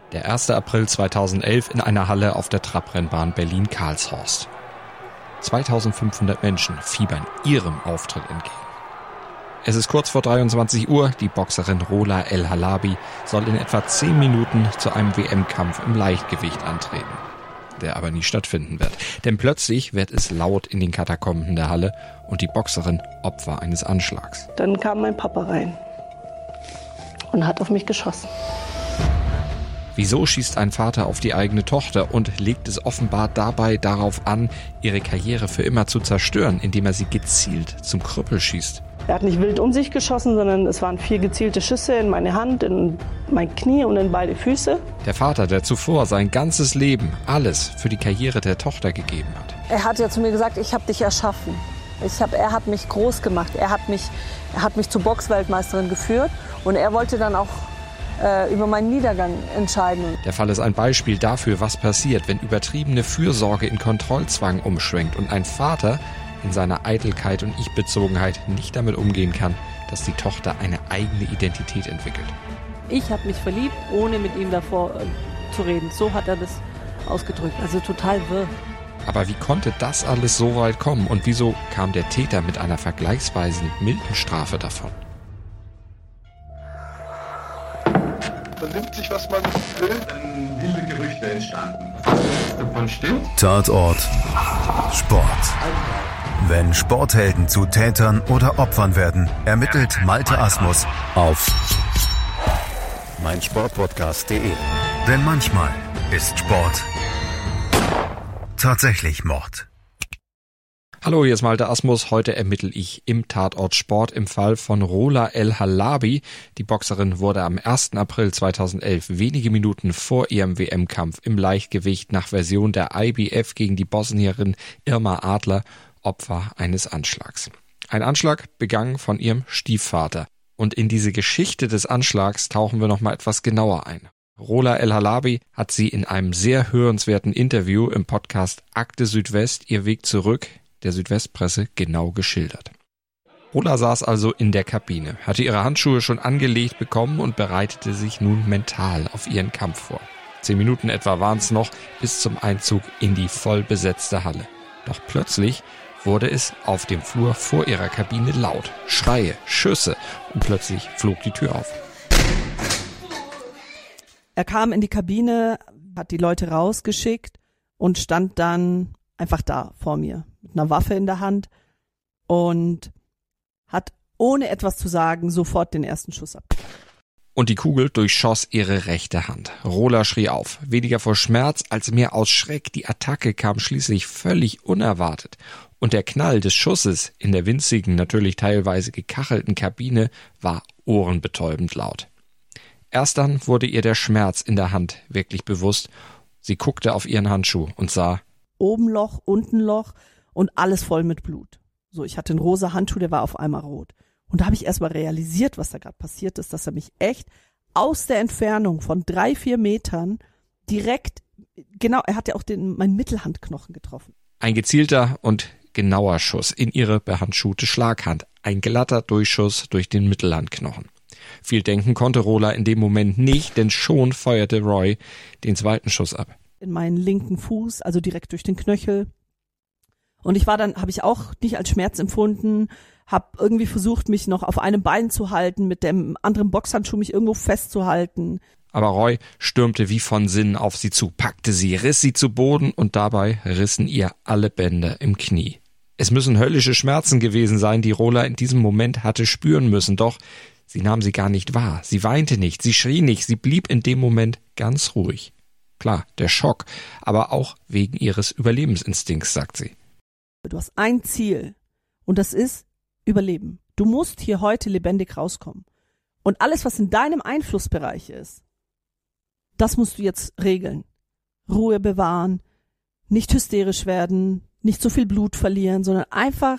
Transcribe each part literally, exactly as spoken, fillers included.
Der erster April zweitausendelf in einer Halle auf der Trabrennbahn Berlin-Karlshorst. zweitausendfünfhundert Menschen fiebern ihrem Auftritt entgegen. Es ist kurz vor dreiundzwanzig Uhr, die Boxerin Rola El Halabi soll in etwa zehn Minuten zu einem W M-Kampf im Leichtgewicht antreten, der aber nie stattfinden wird. Denn plötzlich wird es laut in den Katakomben der Halle und die Boxerin Opfer eines Anschlags. Dann kam mein Papa rein und hat auf mich geschossen. Wieso schießt ein Vater auf die eigene Tochter und legt es offenbar dabei darauf an, ihre Karriere für immer zu zerstören, indem er sie gezielt zum Krüppel schießt? Er hat nicht wild um sich geschossen, sondern es waren vier gezielte Schüsse in meine Hand, in mein Knie und in beide Füße. Der Vater, der zuvor sein ganzes Leben, alles für die Karriere der Tochter gegeben hat. Er hat ja zu mir gesagt, ich habe dich erschaffen. Ich hab, er hat mich groß gemacht. Er hat mich, er hat mich zur Boxweltmeisterin geführt und er wollte dann auch äh, über meinen Niedergang entscheiden. Der Fall ist ein Beispiel dafür, was passiert, wenn übertriebene Fürsorge in Kontrollzwang umschwenkt und ein Vater in seiner Eitelkeit und Ich-Bezogenheit nicht damit umgehen kann, dass die Tochter eine eigene Identität entwickelt. Ich habe mich verliebt, ohne mit ihm davor äh, zu reden. So hat er das ausgedrückt. Also total wirr. Aber wie konnte das alles so weit kommen und wieso kam der Täter mit einer vergleichsweise milden Strafe davon? Man nimmt sich, was man will. Dann wilde Gerüchte entstanden. Was davon stimmt? Tatort Sport. Wenn Sporthelden zu Tätern oder Opfern werden, ermittelt Malte Asmus auf meinsportpodcast punkt de. Denn manchmal ist Sport tatsächlich Mord. Hallo, hier ist Malte Asmus. Heute ermittle ich im Tatort Sport im Fall von Rola El Halabi. Die Boxerin wurde am ersten April zweitausendelf, wenige Minuten vor ihrem W M-Kampf im Leichtgewicht nach Version der I B F gegen die Bosnierin Irma Adler, Opfer eines Anschlags. Ein Anschlag begangen von ihrem Stiefvater. Und in diese Geschichte des Anschlags tauchen wir nochmal etwas genauer ein. Rola El Halabi hat sie in einem sehr hörenswerten Interview im Podcast Akte Südwest ihr Weg zurück der Südwestpresse genau geschildert. Rola saß also in der Kabine, hatte ihre Handschuhe schon angelegt bekommen und bereitete sich nun mental auf ihren Kampf vor. Zehn Minuten etwa waren es noch bis zum Einzug in die voll besetzte Halle. Doch plötzlich wurde es auf dem Flur vor ihrer Kabine laut. Schreie, Schüsse und plötzlich flog die Tür auf. Er kam in die Kabine, hat die Leute rausgeschickt und stand dann einfach da vor mir mit einer Waffe in der Hand und hat ohne etwas zu sagen sofort den ersten Schuss abgegeben. Und die Kugel durchschoss ihre rechte Hand. Rola schrie auf, weniger vor Schmerz als mehr aus Schreck. Die Attacke kam schließlich völlig unerwartet. Und der Knall des Schusses in der winzigen, natürlich teilweise gekachelten Kabine war ohrenbetäubend laut. Erst dann wurde ihr der Schmerz in der Hand wirklich bewusst. Sie guckte auf ihren Handschuh und sah: Oben Loch, unten Loch und alles voll mit Blut. So, ich hatte einen rosa Handschuh, der war auf einmal rot. Und da habe ich erst mal realisiert, was da gerade passiert ist, dass er mich echt aus der Entfernung von drei, vier Metern direkt, genau, er hat ja auch den, meinen Mittelhandknochen getroffen. Ein gezielter und genauer Schuss in ihre behandschuhte Schlaghand. Ein glatter Durchschuss durch den Mittelhandknochen. Viel denken konnte Rola in dem Moment nicht, denn schon feuerte Roy den zweiten Schuss ab. In meinen linken Fuß, also direkt durch den Knöchel. Und ich war dann, habe ich auch nicht als Schmerz empfunden, habe irgendwie versucht, mich noch auf einem Bein zu halten, mit dem anderen Boxhandschuh mich irgendwo festzuhalten. Aber Roy stürmte wie von Sinnen auf sie zu, packte sie, riss sie zu Boden und dabei rissen ihr alle Bänder im Knie. Es müssen höllische Schmerzen gewesen sein, die Rola in diesem Moment hatte spüren müssen, doch sie nahm sie gar nicht wahr. Sie weinte nicht, sie schrie nicht, sie blieb in dem Moment ganz ruhig. Klar, der Schock, aber auch wegen ihres Überlebensinstinkts, sagt sie. Du hast ein Ziel und das ist Überleben. Du musst hier heute lebendig rauskommen. Und alles, was in deinem Einflussbereich ist, das musst du jetzt regeln. Ruhe bewahren, nicht hysterisch werden, nicht so viel Blut verlieren, sondern einfach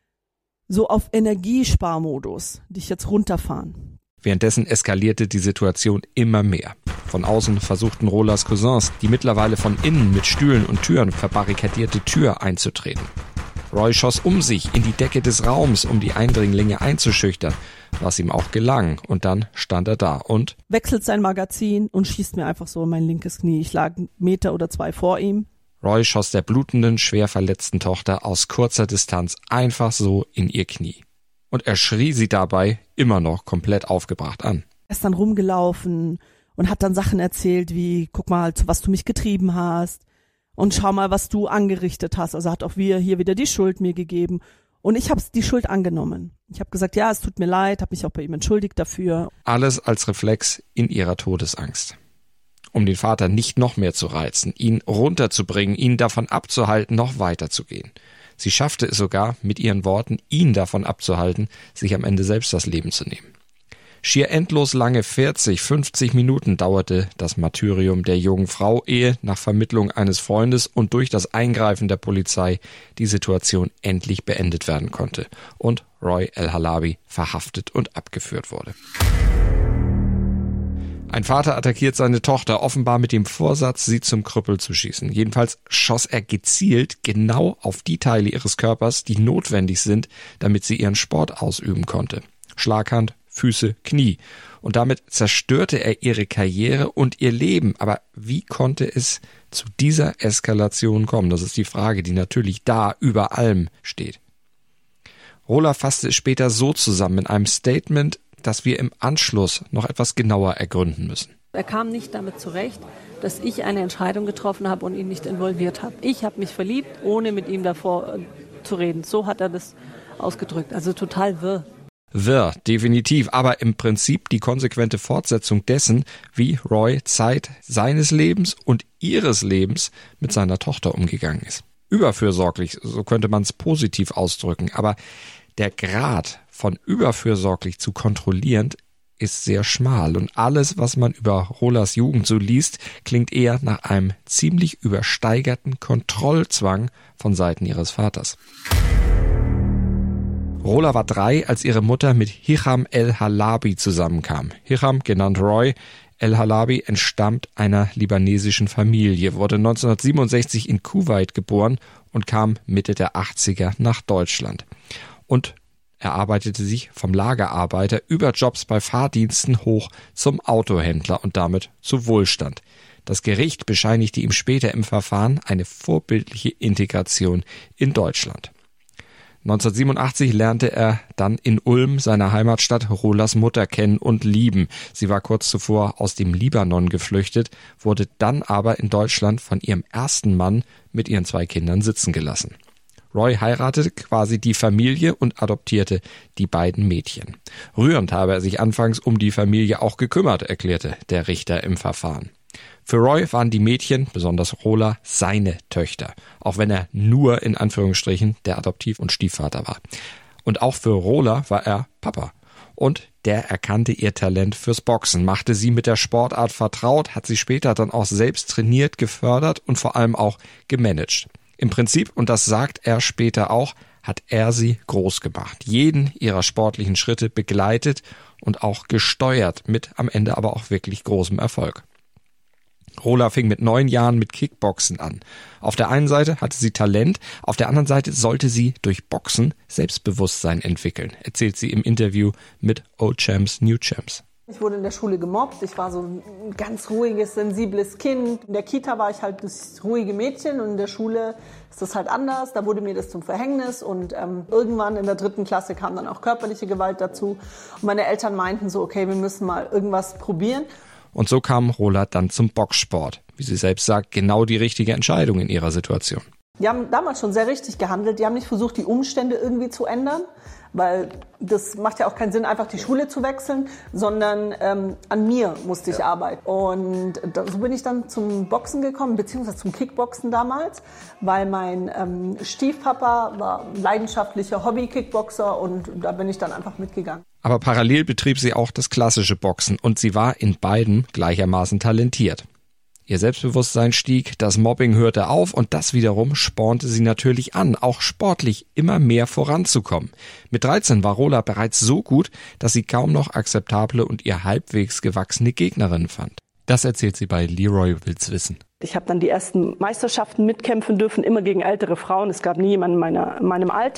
so auf Energiesparmodus dich jetzt runterfahren. Währenddessen eskalierte die Situation immer mehr. Von außen versuchten Rolas Cousins, die mittlerweile von innen mit Stühlen und Türen verbarrikadierte Tür einzutreten. Roy schoss um sich in die Decke des Raums, um die Eindringlinge einzuschüchtern. was ihm auch gelang. Und dann stand er da und wechselt sein Magazin und schießt mir einfach so in mein linkes Knie. Ich lag einen Meter oder zwei vor ihm. Roy schoss der blutenden, schwer verletzten Tochter aus kurzer Distanz einfach so in ihr Knie. Und er schrie sie dabei immer noch komplett aufgebracht an. Er ist dann rumgelaufen und hat dann Sachen erzählt wie, guck mal, zu was du mich getrieben hast und schau mal, was du angerichtet hast. Also hat auch wir hier wieder die Schuld mir gegeben. Und ich habe die Schuld angenommen. Ich habe gesagt, ja, es tut mir leid, habe mich auch bei ihm entschuldigt dafür. Alles als Reflex in ihrer Todesangst. Um den Vater nicht noch mehr zu reizen, ihn runterzubringen, ihn davon abzuhalten, noch weiterzugehen. Sie schaffte es sogar, mit ihren Worten, ihn davon abzuhalten, sich am Ende selbst das Leben zu nehmen. Schier endlos lange vierzig, fünfzig Minuten dauerte das Martyrium der jungen Frau, ehe nach Vermittlung eines Freundes und durch das Eingreifen der Polizei die Situation endlich beendet werden konnte und Roy El-Halabi verhaftet und abgeführt wurde. Ein Vater attackiert seine Tochter offenbar mit dem Vorsatz, sie zum Krüppel zu schießen. Jedenfalls schoss er gezielt genau auf die Teile ihres Körpers, die notwendig sind, damit sie ihren Sport ausüben konnte. Schlaghand, Füße, Knie. Und damit zerstörte er ihre Karriere und ihr Leben. Aber wie konnte es zu dieser Eskalation kommen? Das ist die Frage, die natürlich da über allem steht. Rola fasste es später so zusammen in einem Statement, das wir im Anschluss noch etwas genauer ergründen müssen. Er kam nicht damit zurecht, dass ich eine Entscheidung getroffen habe und ihn nicht involviert habe. Ich habe mich verliebt, ohne mit ihm davor zu reden. So hat er das ausgedrückt. Also total wirr. Wirr, definitiv, aber im Prinzip die konsequente Fortsetzung dessen, wie Roy Zeit seines Lebens und ihres Lebens mit seiner Tochter umgegangen ist. Überfürsorglich, so könnte man es positiv ausdrücken, aber der Grad von überfürsorglich zu kontrollierend ist sehr schmal und alles, was man über Rolas Jugend so liest, klingt eher nach einem ziemlich übersteigerten Kontrollzwang von Seiten ihres Vaters. Rola war drei, als ihre Mutter mit Hicham El-Halabi zusammenkam. Hicham, genannt Roy El-Halabi, entstammt einer libanesischen Familie, wurde neunzehnhundertsiebenundsechzig in Kuwait geboren und kam Mitte der achtziger nach Deutschland. Und er arbeitete sich vom Lagerarbeiter über Jobs bei Fahrdiensten hoch zum Autohändler und damit zu Wohlstand. Das Gericht bescheinigte ihm später im Verfahren eine vorbildliche Integration in Deutschland. neunzehnhundertsiebenundachtzig lernte er dann in Ulm, seiner Heimatstadt, Rolas Mutter kennen und lieben. Sie war kurz zuvor aus dem Libanon geflüchtet, wurde dann aber in Deutschland von ihrem ersten Mann mit ihren zwei Kindern sitzen gelassen. Roy heiratete quasi die Familie und adoptierte die beiden Mädchen. Rührend habe er sich anfangs um die Familie auch gekümmert, erklärte der Richter im Verfahren. Für Roy waren die Mädchen, besonders Rola, seine Töchter, auch wenn er nur in Anführungsstrichen der Adoptiv- und Stiefvater war. Und auch für Rola war er Papa. Und der erkannte ihr Talent fürs Boxen, machte sie mit der Sportart vertraut, hat sie später dann auch selbst trainiert, gefördert und vor allem auch gemanagt. Im Prinzip, und das sagt er später auch, hat er sie groß gemacht, jeden ihrer sportlichen Schritte begleitet und auch gesteuert, mit am Ende aber auch wirklich großem Erfolg. Rola fing mit neun Jahren mit Kickboxen an. Auf der einen Seite hatte sie Talent, auf der anderen Seite sollte sie durch Boxen Selbstbewusstsein entwickeln, erzählt sie im Interview mit Old Champs, New Champs. Ich wurde in der Schule gemobbt, ich war so ein ganz ruhiges, sensibles Kind. In der Kita war ich halt das ruhige Mädchen und in der Schule ist das halt anders. Da wurde mir das zum Verhängnis und ähm, irgendwann in der dritten Klasse kam dann auch körperliche Gewalt dazu. Und meine Eltern meinten so, okay, wir müssen mal irgendwas probieren. Und so kam Rola dann zum Boxsport. Wie sie selbst sagt, genau die richtige Entscheidung in ihrer Situation. Die haben damals schon sehr richtig gehandelt. Die haben nicht versucht, die Umstände irgendwie zu ändern, weil das macht ja auch keinen Sinn, einfach die Schule zu wechseln, sondern ähm, an mir musste ich ja. arbeiten. Und da, so bin ich dann zum Boxen gekommen, beziehungsweise zum Kickboxen damals, weil mein ähm, Stiefpapa war leidenschaftlicher Hobby-Kickboxer und da bin ich dann einfach mitgegangen. Aber parallel betrieb sie auch das klassische Boxen und sie war in beiden gleichermaßen talentiert. Ihr Selbstbewusstsein stieg, das Mobbing hörte auf und das wiederum spornte sie natürlich an, auch sportlich immer mehr voranzukommen. Mit dreizehn war Rola bereits so gut, dass sie kaum noch akzeptable und ihr halbwegs gewachsene Gegnerinnen fand. Das erzählt sie bei Leroy Will's Wissen. Ich habe dann die ersten Meisterschaften mitkämpfen dürfen, immer gegen ältere Frauen. Es gab nie jemanden in meiner, in meinem Alter.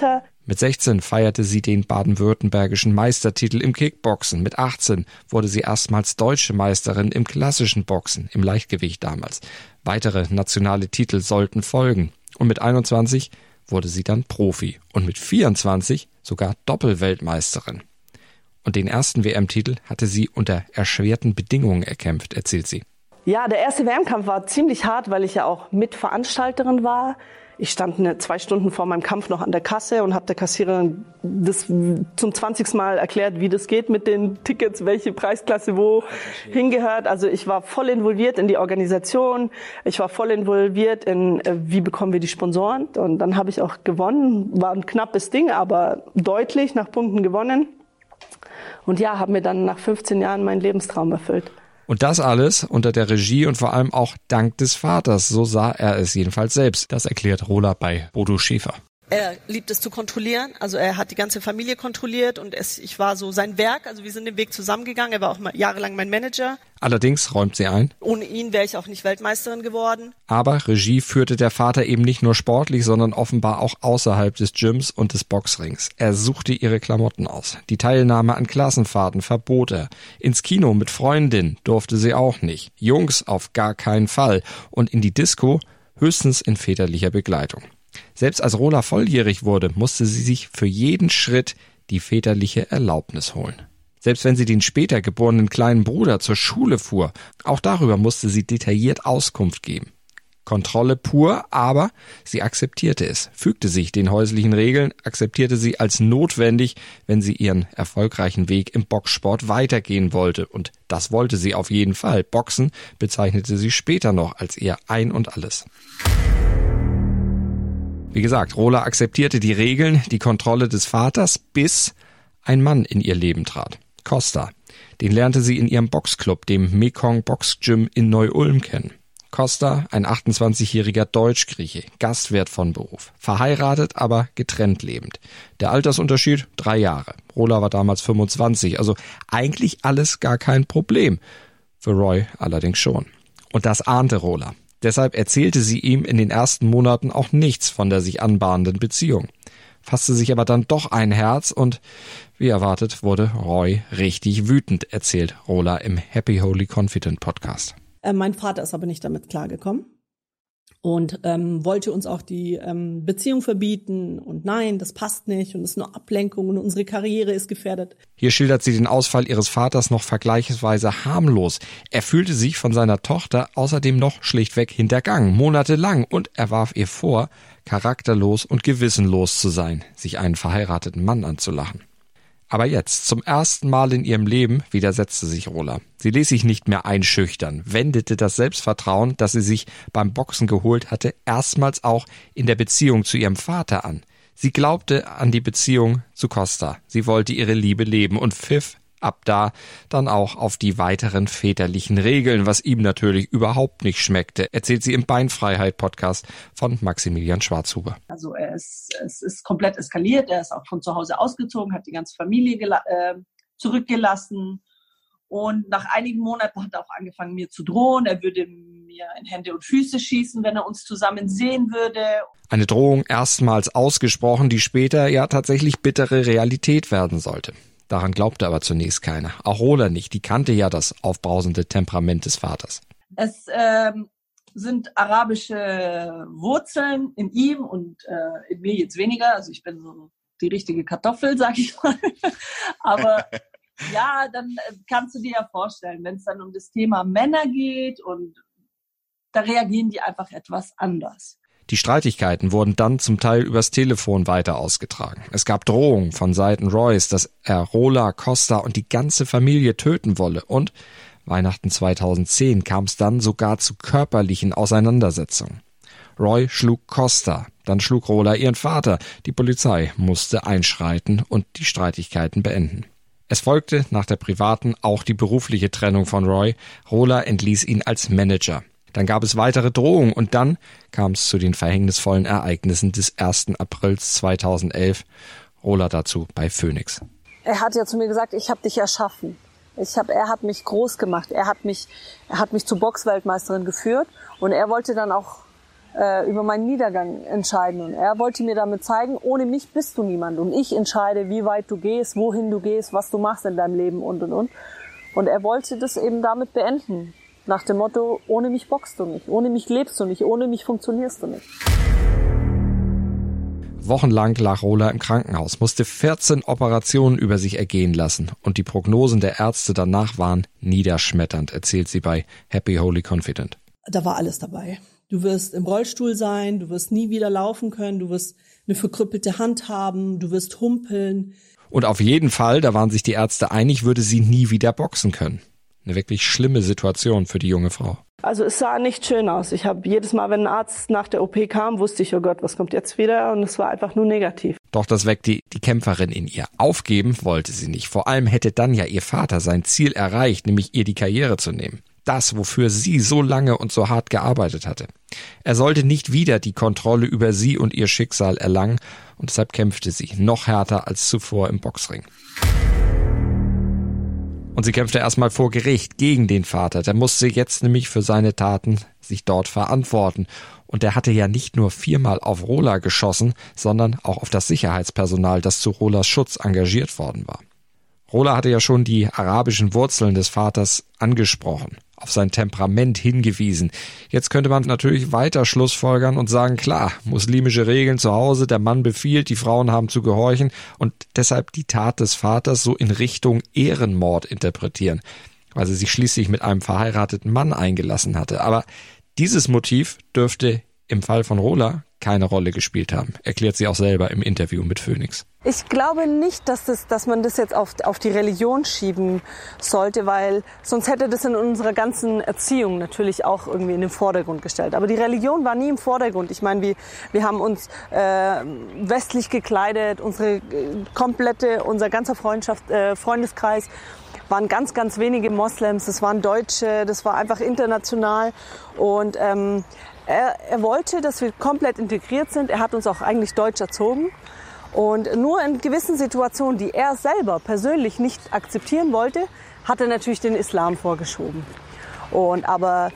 Mit sechzehn feierte sie den baden-württembergischen Meistertitel im Kickboxen. Mit achtzehn wurde sie erstmals deutsche Meisterin im klassischen Boxen, im Leichtgewicht damals. Weitere nationale Titel sollten folgen. Und mit einundzwanzig wurde sie dann Profi. Und mit vierundzwanzig sogar Doppelweltmeisterin. Und den ersten W M-Titel hatte sie unter erschwerten Bedingungen erkämpft, erzählt sie. Ja, der erste W M-Kampf war ziemlich hart, weil ich ja auch Mitveranstalterin war. Ich stand eine, zwei Stunden vor meinem Kampf noch an der Kasse und habe der Kassiererin das zum zwanzigsten Mal erklärt, wie das geht mit den Tickets, welche Preisklasse wo hingehört. Also ich war voll involviert in die Organisation. Ich war voll involviert in, wie bekommen wir die Sponsoren. Und dann habe ich auch gewonnen. War ein knappes Ding, aber deutlich nach Punkten gewonnen. Und ja, habe mir dann nach fünfzehn Jahren meinen Lebenstraum erfüllt. Und das alles unter der Regie und vor allem auch dank des Vaters. So sah er es jedenfalls selbst. Das erklärt Rola bei Bodo Schäfer. Er liebt es zu kontrollieren, also er hat die ganze Familie kontrolliert und es, ich war so sein Werk, also wir sind den Weg zusammengegangen, er war auch mal jahrelang mein Manager. Allerdings räumt sie ein: Ohne ihn wäre ich auch nicht Weltmeisterin geworden. Aber Regie führte der Vater eben nicht nur sportlich, sondern offenbar auch außerhalb des Gyms und des Boxrings. Er suchte ihre Klamotten aus. Die Teilnahme an Klassenfahrten verbot er. Ins Kino mit Freundin durfte sie auch nicht. Jungs auf gar keinen Fall. Und in die Disco höchstens in väterlicher Begleitung. Selbst als Rola volljährig wurde, musste sie sich für jeden Schritt die väterliche Erlaubnis holen. Selbst wenn sie den später geborenen kleinen Bruder zur Schule fuhr, auch darüber musste sie detailliert Auskunft geben. Kontrolle pur, aber sie akzeptierte es, fügte sich den häuslichen Regeln, akzeptierte sie als notwendig, wenn sie ihren erfolgreichen Weg im Boxsport weitergehen wollte. Und das wollte sie auf jeden Fall. Boxen bezeichnete sie später noch als ihr Ein und Alles. Wie gesagt, Rola akzeptierte die Regeln, die Kontrolle des Vaters, bis ein Mann in ihr Leben trat. Costa. Den lernte sie in ihrem Boxclub, dem Mekong Box Gym in Neu-Ulm, kennen. Costa, ein achtundzwanzigjähriger Deutsch-Grieche, Gastwirt von Beruf. Verheiratet, aber getrennt lebend. Der Altersunterschied? Drei Jahre. Rola war damals fünfundzwanzig, also eigentlich alles gar kein Problem. Für Roy allerdings schon. Und das ahnte Rola. Deshalb erzählte sie ihm in den ersten Monaten auch nichts von der sich anbahnenden Beziehung. Fasste sich aber dann doch ein Herz und, wie erwartet, wurde Roy richtig wütend, erzählt Rola im Happy Holy Confident Podcast. Äh, mein Vater ist aber nicht damit klargekommen und ähm, wollte uns auch die ähm, Beziehung verbieten und nein, das passt nicht und das ist nur Ablenkung und unsere Karriere ist gefährdet. Hier schildert sie den Ausfall ihres Vaters noch vergleichsweise harmlos. Er fühlte sich von seiner Tochter außerdem noch schlichtweg hintergangen, monatelang, und er warf ihr vor, charakterlos und gewissenlos zu sein, sich einen verheirateten Mann anzulachen. Aber jetzt, zum ersten Mal in ihrem Leben, widersetzte sich Rola. Sie ließ sich nicht mehr einschüchtern, wendete das Selbstvertrauen, das sie sich beim Boxen geholt hatte, erstmals auch in der Beziehung zu ihrem Vater an. Sie glaubte an die Beziehung zu Costa. Sie wollte ihre Liebe leben und pfiff ab da dann auch auf die weiteren väterlichen Regeln, was ihm natürlich überhaupt nicht schmeckte, erzählt sie im Beinfreiheit-Podcast von Maximilian Schwarzhuber. Also er ist, es ist komplett eskaliert, er ist auch von zu Hause ausgezogen, hat die ganze Familie gela- äh, zurückgelassen und nach einigen Monaten hat er auch angefangen, mir zu drohen. Er würde mir in Hände und Füße schießen, wenn er uns zusammen sehen würde. Eine Drohung erstmals ausgesprochen, die später ja tatsächlich bittere Realität werden sollte. Daran glaubte aber zunächst keiner. Auch Rola nicht, die kannte ja das aufbrausende Temperament des Vaters. Es ähm, sind arabische Wurzeln in ihm und äh, in mir jetzt weniger. Also ich bin so die richtige Kartoffel, sag ich mal. Aber ja, dann kannst du dir ja vorstellen, wenn es dann um das Thema Männer geht und da reagieren die einfach etwas anders. Die Streitigkeiten wurden dann zum Teil übers Telefon weiter ausgetragen. Es gab Drohungen von Seiten Roys, dass er Rola, Costa und die ganze Familie töten wolle. Und Weihnachten zweitausendzehn kam es dann sogar zu körperlichen Auseinandersetzungen. Roy schlug Costa, dann schlug Rola ihren Vater. Die Polizei musste einschreiten und die Streitigkeiten beenden. Es folgte nach der privaten auch die berufliche Trennung von Roy. Rola entließ ihn als Manager. Dann gab es weitere Drohungen und dann kam es zu den verhängnisvollen Ereignissen des ersten Aprils zweitausendelf. Rola dazu bei Phoenix. Er hat ja zu mir gesagt, ich habe dich erschaffen. Ich hab, er hat mich groß gemacht. Er hat mich, er hat mich zur Boxweltmeisterin geführt und er wollte dann auch äh, über meinen Niedergang entscheiden. Und er wollte mir damit zeigen, ohne mich bist du niemand. Und ich entscheide, wie weit du gehst, wohin du gehst, was du machst in deinem Leben und, und, und. Und er wollte das eben damit beenden. Nach dem Motto, ohne mich boxst du nicht, ohne mich lebst du nicht, ohne mich funktionierst du nicht. Wochenlang lag Rola im Krankenhaus, musste vierzehn Operationen über sich ergehen lassen und die Prognosen der Ärzte danach waren niederschmetternd, erzählt sie bei Happy Holy Confident. Da war alles dabei. Du wirst im Rollstuhl sein, du wirst nie wieder laufen können, du wirst eine verkrüppelte Hand haben, du wirst humpeln. Und auf jeden Fall, da waren sich die Ärzte einig, würde sie nie wieder boxen können. Eine wirklich schlimme Situation für die junge Frau. Also es sah nicht schön aus. Ich habe jedes Mal, wenn ein Arzt nach der O P kam, wusste ich, oh Gott, was kommt jetzt wieder? Und es war einfach nur negativ. Doch das weckte die Kämpferin in ihr. Aufgeben wollte sie nicht. Vor allem hätte dann ja ihr Vater sein Ziel erreicht, nämlich ihr die Karriere zu nehmen. Das, wofür sie so lange und so hart gearbeitet hatte. Er sollte nicht wieder die Kontrolle über sie und ihr Schicksal erlangen und deshalb kämpfte sie noch härter als zuvor im Boxring. Und sie kämpfte erstmal vor Gericht gegen den Vater. Der musste jetzt nämlich für seine Taten sich dort verantworten. Und der hatte ja nicht nur viermal auf Rola geschossen, sondern auch auf das Sicherheitspersonal, das zu Rolas Schutz engagiert worden war. Rola hatte ja schon die arabischen Wurzeln des Vaters angesprochen, auf sein Temperament hingewiesen. Jetzt könnte man natürlich weiter schlussfolgern und sagen, klar, muslimische Regeln zu Hause, der Mann befiehlt, die Frauen haben zu gehorchen und deshalb die Tat des Vaters so in Richtung Ehrenmord interpretieren, weil sie sich schließlich mit einem verheirateten Mann eingelassen hatte. Aber dieses Motiv dürfte im Fall von Rola keine Rolle gespielt haben, erklärt sie auch selber im Interview mit Phoenix. Ich glaube nicht, dass, das, dass man das jetzt auf, auf die Religion schieben sollte, weil sonst hätte das in unserer ganzen Erziehung natürlich auch irgendwie in den Vordergrund gestellt. Aber die Religion war nie im Vordergrund. Ich meine, wir, wir haben uns äh, westlich gekleidet, unsere äh, komplette, unser ganzer Freundschaft, äh, Freundeskreis waren ganz, ganz wenige Moslems, das waren Deutsche, das war einfach international und ähm, er, er wollte, dass wir komplett integriert sind. Er hat uns auch eigentlich deutsch erzogen. Und nur in gewissen Situationen, die er selber persönlich nicht akzeptieren wollte, hat er natürlich den Islam vorgeschoben. Und aber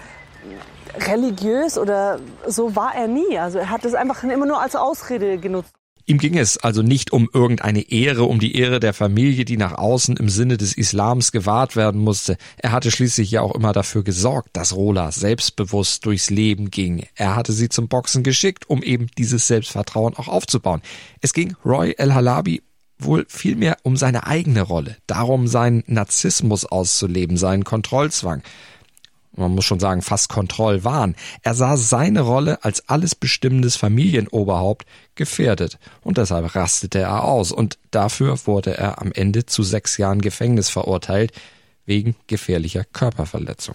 religiös oder so war er nie. Also er hat es einfach immer nur als Ausrede genutzt. Ihm ging es also nicht um irgendeine Ehre, um die Ehre der Familie, die nach außen im Sinne des Islams gewahrt werden musste. Er hatte schließlich ja auch immer dafür gesorgt, dass Rola selbstbewusst durchs Leben ging. Er hatte sie zum Boxen geschickt, um eben dieses Selbstvertrauen auch aufzubauen. Es ging Roy El-Halabi wohl vielmehr um seine eigene Rolle, darum seinen Narzissmus auszuleben, seinen Kontrollzwang. Man muss schon sagen, fast Kontrollwahn. Er sah seine Rolle als alles bestimmendes Familienoberhaupt gefährdet und deshalb rastete er aus und dafür wurde er am Ende zu sechs Jahren Gefängnis verurteilt, wegen gefährlicher Körperverletzung.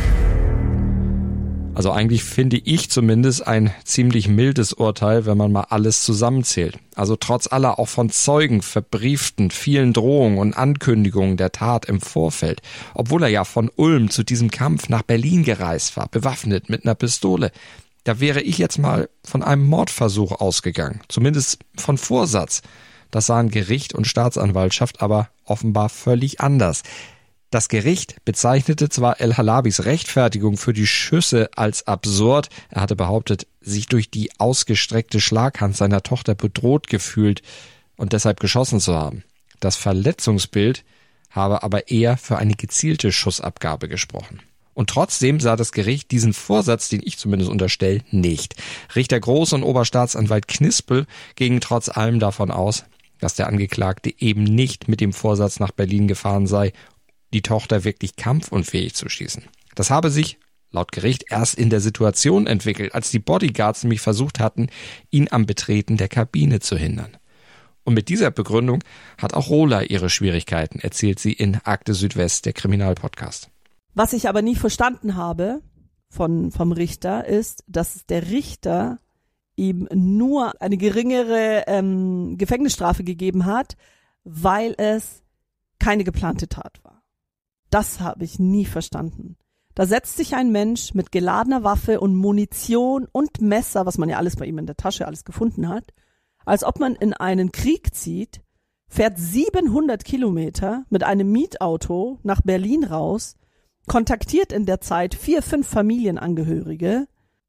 Also eigentlich finde ich zumindest ein ziemlich mildes Urteil, wenn man mal alles zusammenzählt. Also trotz aller auch von Zeugen verbrieften vielen Drohungen und Ankündigungen der Tat im Vorfeld, obwohl er ja von Ulm zu diesem Kampf nach Berlin gereist war, bewaffnet mit einer Pistole, da wäre ich jetzt mal von einem Mordversuch ausgegangen, zumindest von Vorsatz. Das sahen Gericht und Staatsanwaltschaft aber offenbar völlig anders. Das Gericht bezeichnete zwar El-Halabis Rechtfertigung für die Schüsse als absurd. Er hatte behauptet, sich durch die ausgestreckte Schlaghand seiner Tochter bedroht gefühlt und deshalb geschossen zu haben. Das Verletzungsbild habe aber eher für eine gezielte Schussabgabe gesprochen. Und trotzdem sah das Gericht diesen Vorsatz, den ich zumindest unterstelle, nicht. Richter Groß und Oberstaatsanwalt Knispel gingen trotz allem davon aus, dass der Angeklagte eben nicht mit dem Vorsatz nach Berlin gefahren sei, die Tochter wirklich kampfunfähig zu schießen. Das habe sich, laut Gericht, erst in der Situation entwickelt, als die Bodyguards nämlich versucht hatten, ihn am Betreten der Kabine zu hindern. Und mit dieser Begründung hat auch Rola ihre Schwierigkeiten, erzählt sie in Akte Südwest, der Kriminalpodcast. Was ich aber nie verstanden habe von, vom Richter ist, dass der Richter ihm nur eine geringere ähm, Gefängnisstrafe gegeben hat, weil es keine geplante Tat war. Das habe ich nie verstanden. Da setzt sich ein Mensch mit geladener Waffe und Munition und Messer, was man ja alles bei ihm in der Tasche alles gefunden hat, als ob man in einen Krieg zieht, fährt siebenhundert Kilometer mit einem Mietauto nach Berlin raus, kontaktiert in der Zeit vier, fünf Familienangehörige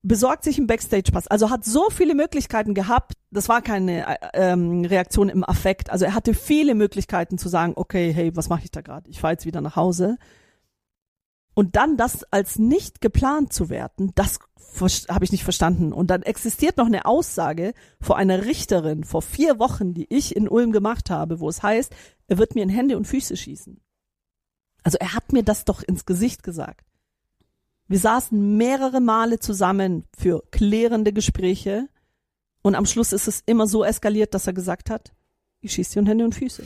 besorgt sich einen Backstage-Pass. Also hat so viele Möglichkeiten gehabt. Das war keine ähm, Reaktion im Affekt. Also er hatte viele Möglichkeiten zu sagen, okay, hey, was mache ich da gerade? Ich fahre jetzt wieder nach Hause. Und dann das als nicht geplant zu werten, das habe ich nicht verstanden. Und dann existiert noch eine Aussage vor einer Richterin vor vier Wochen, die ich in Ulm gemacht habe, wo es heißt, er wird mir in Hände und Füße schießen. Also er hat mir das doch ins Gesicht gesagt. Wir saßen mehrere Male zusammen für klärende Gespräche und am Schluss ist es immer so eskaliert, dass er gesagt hat, ich schieße dir in Hände und Füße.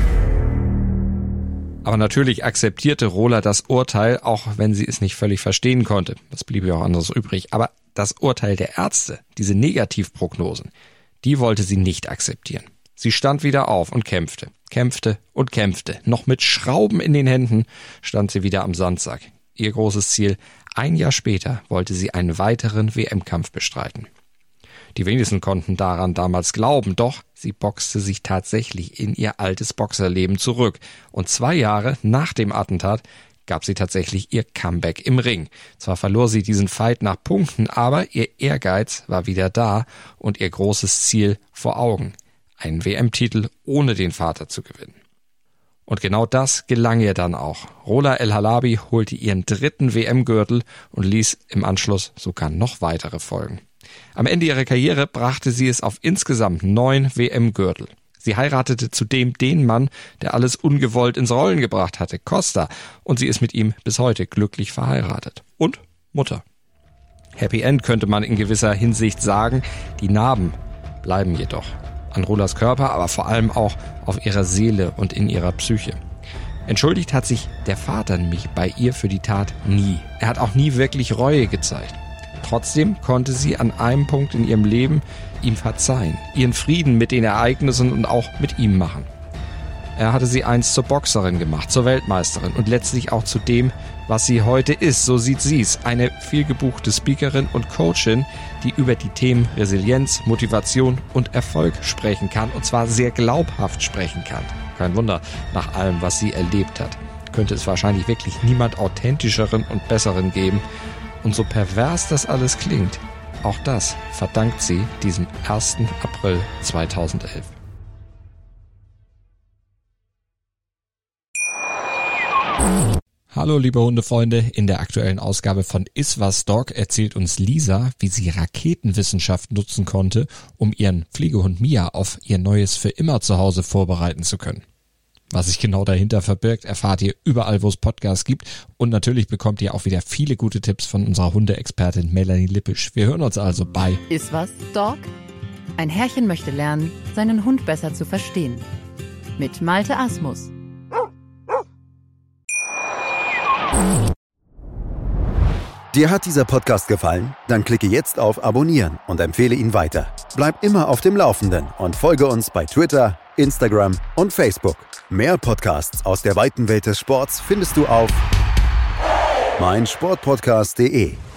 Aber natürlich akzeptierte Rola das Urteil, auch wenn sie es nicht völlig verstehen konnte. Das blieb ja auch anderes übrig. Aber das Urteil der Ärzte, diese Negativprognosen, die wollte sie nicht akzeptieren. Sie stand wieder auf und kämpfte, kämpfte und kämpfte. Noch mit Schrauben in den Händen stand sie wieder am Sandsack. Ihr großes Ziel, ein Jahr später wollte sie einen weiteren W M-Kampf bestreiten. Die wenigsten konnten daran damals glauben, doch sie boxte sich tatsächlich in ihr altes Boxerleben zurück. Und zwei Jahre nach dem Attentat gab sie tatsächlich ihr Comeback im Ring. Zwar verlor sie diesen Fight nach Punkten, aber ihr Ehrgeiz war wieder da und ihr großes Ziel vor Augen. Einen W M-Titel ohne den Vater zu gewinnen. Und genau das gelang ihr dann auch. Rola El Halabi holte ihren dritten W M-Gürtel und ließ im Anschluss sogar noch weitere folgen. Am Ende ihrer Karriere brachte sie es auf insgesamt neun W M-Gürtel. Sie heiratete zudem den Mann, der alles ungewollt ins Rollen gebracht hatte, Costa, und sie ist mit ihm bis heute glücklich verheiratet. Und Mutter. Happy End könnte man in gewisser Hinsicht sagen, die Narben bleiben jedoch. An Rolas Körper, aber vor allem auch auf ihrer Seele und in ihrer Psyche. Entschuldigt hat sich der Vater nämlich bei ihr für die Tat nie. Er hat auch nie wirklich Reue gezeigt. Trotzdem konnte sie an einem Punkt in ihrem Leben ihm verzeihen, ihren Frieden mit den Ereignissen und auch mit ihm machen. Er hatte sie einst zur Boxerin gemacht, zur Weltmeisterin und letztlich auch zu dem, was sie heute ist. So sieht sie es, eine vielgebuchte Speakerin und Coachin, die über die Themen Resilienz, Motivation und Erfolg sprechen kann und zwar sehr glaubhaft sprechen kann. Kein Wunder, nach allem, was sie erlebt hat, könnte es wahrscheinlich wirklich niemand authentischeren und besseren geben. Und so pervers das alles klingt, auch das verdankt sie diesem ersten April zweitausendelf. Hallo liebe Hundefreunde, in der aktuellen Ausgabe von Iswas Dog erzählt uns Lisa, wie sie Raketenwissenschaft nutzen konnte, um ihren Pflegehund Mia auf ihr neues für immer Zuhause vorbereiten zu können. Was sich genau dahinter verbirgt, erfahrt ihr überall, wo es Podcasts gibt. Und natürlich bekommt ihr auch wieder viele gute Tipps von unserer Hundeexpertin Melanie Lippisch. Wir hören uns also bei Iswas Dog? Ein Herrchen möchte lernen, seinen Hund besser zu verstehen. Mit Malte Asmus. Dir hat dieser Podcast gefallen? Dann klicke jetzt auf Abonnieren und empfehle ihn weiter. Bleib immer auf dem Laufenden und folge uns bei Twitter, Instagram und Facebook. Mehr Podcasts aus der weiten Welt des Sports findest du auf meinsportpodcast punkt de.